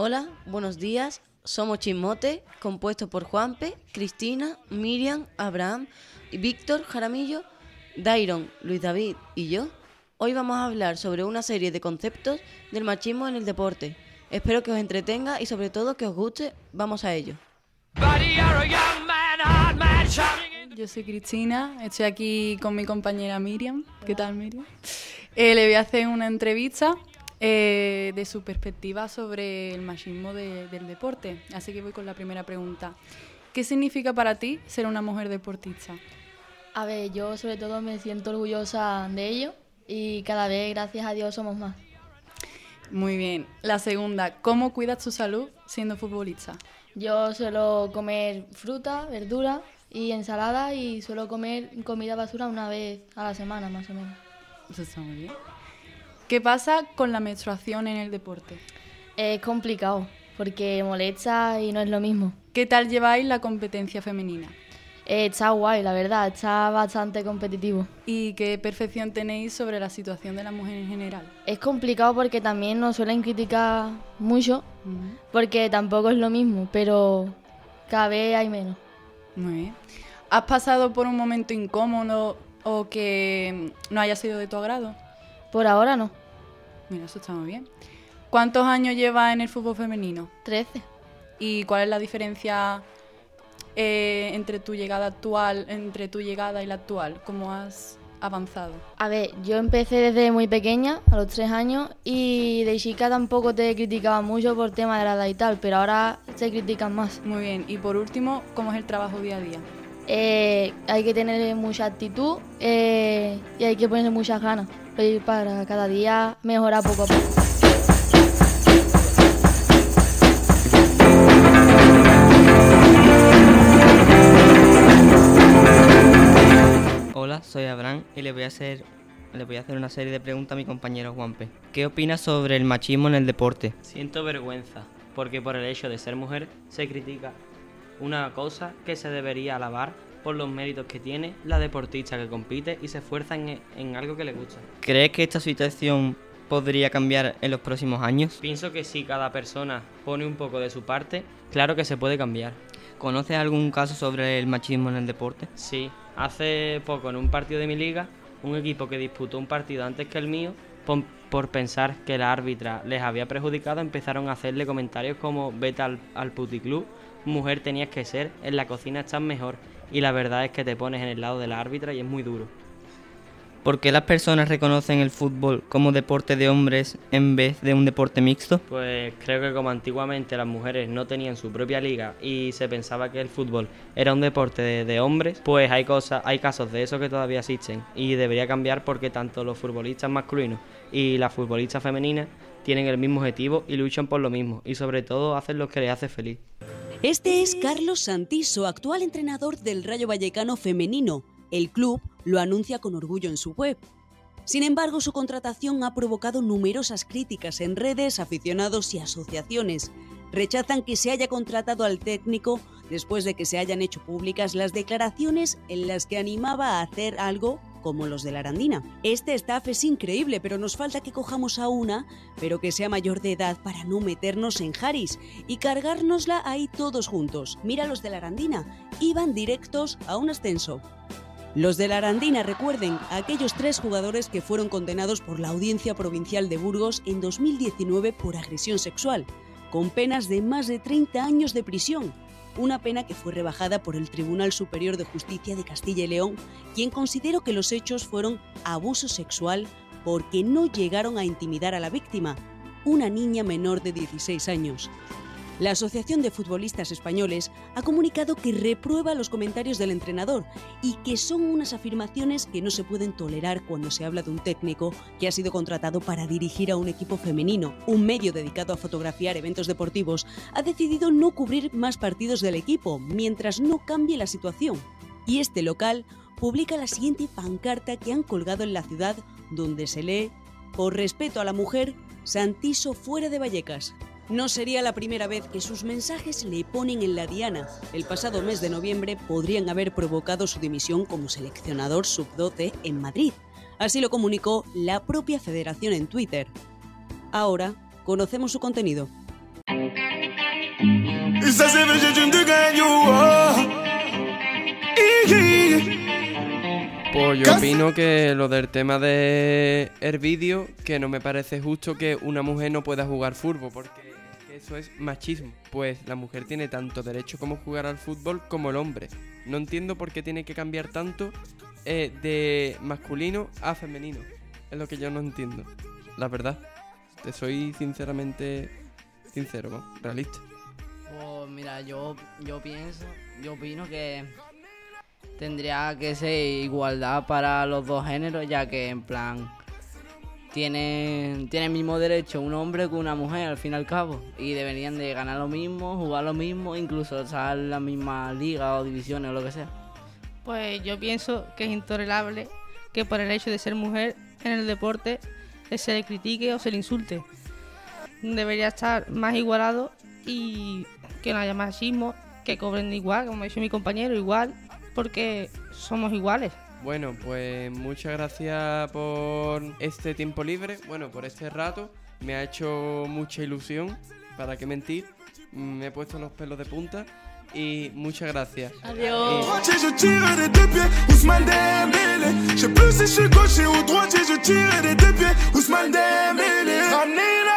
Hola, buenos días. Somos Chismote, compuesto por Juanpe, Cristina, Miriam, Abraham, Víctor, Jaramillo, Dairon, Luis David y yo. Hoy vamos a hablar sobre una serie de conceptos del machismo en el deporte. Espero que os entretenga y sobre todo que os guste. Vamos a ello. Yo soy Cristina, estoy aquí con mi compañera Miriam. ¿Qué tal, Miriam? Le voy a hacer una entrevista de su perspectiva sobre el machismo del deporte. Así que voy con la primera pregunta. ¿Qué significa para ti ser una mujer deportista? A ver, yo sobre todo me siento orgullosa de ello y cada vez, gracias a Dios, somos más. Muy bien. La segunda, ¿cómo cuidas tu salud siendo futbolista? Yo suelo comer fruta, verdura y ensalada y suelo comer comida basura una vez a la semana, más o menos. Eso está muy bien. ¿Qué pasa con la menstruación en el deporte? Es complicado porque molesta y no es lo mismo. ¿Qué tal lleváis la competencia femenina? Está guay, la verdad, está bastante competitivo. ¿Y qué percepción tenéis sobre la situación de la mujer en general? Es complicado porque también nos suelen criticar mucho, porque tampoco es lo mismo, pero cada vez hay menos. Muy bien. ¿Has pasado por un momento incómodo o que no haya sido de tu agrado? Por ahora no. Mira, eso está muy bien. ¿Cuántos años llevas en el fútbol femenino? 13. ¿Y cuál es la diferencia entre tu llegada y la actual? ¿Cómo has avanzado? A ver, yo empecé desde muy pequeña, a los 3 años, y de chica tampoco te criticaban mucho por tema de la edad y tal, pero ahora se critican más. Muy bien. Y por último, ¿cómo es el trabajo día a día? Hay que tener mucha actitud y hay que ponerle muchas ganas para cada día mejorar poco a poco. Hola, soy Abraham y le voy a hacer una serie de preguntas a mi compañero Juanpe. ¿Qué opinas sobre el machismo en el deporte? Siento vergüenza, porque por el hecho de ser mujer se critica una cosa que se debería alabar por los méritos que tiene la deportista que compite y se esfuerza en algo que le gusta. ¿Crees que esta situación podría cambiar en los próximos años? Pienso que si cada persona pone un poco de su parte, claro que se puede cambiar. ¿Conoces algún caso sobre el machismo en el deporte? Sí, hace poco en un partido de mi liga, un equipo que disputó un partido antes que el mío, por pensar que la árbitra les había perjudicado, empezaron a hacerle comentarios como vete al puticlub, mujer tenías que ser, en la cocina estás mejor, y la verdad es que te pones en el lado de la árbitra y es muy duro. ¿Por qué las personas reconocen el fútbol como deporte de hombres en vez de un deporte mixto? Pues creo que como antiguamente las mujeres no tenían su propia liga y se pensaba que el fútbol era un deporte de hombres, pues hay casos de eso que todavía existen y debería cambiar porque tanto los futbolistas masculinos y las futbolistas femeninas tienen el mismo objetivo y luchan por lo mismo y sobre todo hacen lo que les hace feliz. Este es Carlos Santiso, actual entrenador del Rayo Vallecano femenino. El club lo anuncia con orgullo en su web. Sin embargo, su contratación ha provocado numerosas críticas en redes, aficionados y asociaciones. Rechazan que se haya contratado al técnico después de que se hayan hecho públicas las declaraciones en las que animaba a hacer algo como los de la Arandina. Este staff es increíble, pero nos falta que cojamos a una, pero que sea mayor de edad para no meternos en jaris y cargárnosla ahí todos juntos. Mira los de la Arandina, iban directos a un ascenso. Los de la Arandina, recuerden, a aquellos 3 jugadores que fueron condenados por la Audiencia Provincial de Burgos en 2019 por agresión sexual, con penas de más de 30 años de prisión. Una pena que fue rebajada por el Tribunal Superior de Justicia de Castilla y León, quien consideró que los hechos fueron abuso sexual porque no llegaron a intimidar a la víctima, una niña menor de 16 años. La Asociación de Futbolistas Españoles ha comunicado que reprueba los comentarios del entrenador y que son unas afirmaciones que no se pueden tolerar cuando se habla de un técnico que ha sido contratado para dirigir a un equipo femenino. Un medio dedicado a fotografiar eventos deportivos ha decidido no cubrir más partidos del equipo mientras no cambie la situación. Y este local publica la siguiente pancarta que han colgado en la ciudad, donde se lee: por respeto a la mujer, Santiso fuera de Vallecas. No sería la primera vez que sus mensajes le ponen en la diana. El pasado mes de noviembre podrían haber provocado su dimisión como seleccionador sub-12 en Madrid. Así lo comunicó la propia federación en Twitter. Ahora conocemos su contenido. Pues yo opino que lo del tema de el vídeo, que no me parece justo que una mujer no pueda jugar fútbol, porque eso es machismo. Pues la mujer tiene tanto derecho como jugar al fútbol como el hombre. No entiendo por qué tiene que cambiar tanto de masculino a femenino. Es lo que yo no entiendo, la verdad. Te soy sinceramente sincero, ¿no? Realista. Pues mira, yo opino que tendría que ser igualdad para los dos géneros, ya que en plan tiene el mismo derecho un hombre que una mujer al fin y al cabo, y deberían de ganar lo mismo, jugar lo mismo, incluso estar en la misma liga o divisiones o lo que sea. Pues yo pienso que es intolerable que por el hecho de ser mujer en el deporte se le critique o se le insulte. Debería estar más igualado y que no haya machismo, que cobren igual, como ha dicho mi compañero, igual, porque somos iguales. Bueno, pues muchas gracias por este tiempo libre, bueno, por este rato. Me ha hecho mucha ilusión, para qué mentir. Me he puesto los pelos de punta y muchas gracias. Adiós. Je tire des deux pieds, Ousmane Dembélé. Je sais plus si je suis gaucher ou droitier, je tire des deux pieds, Ousmane Dembélé. Ramenez la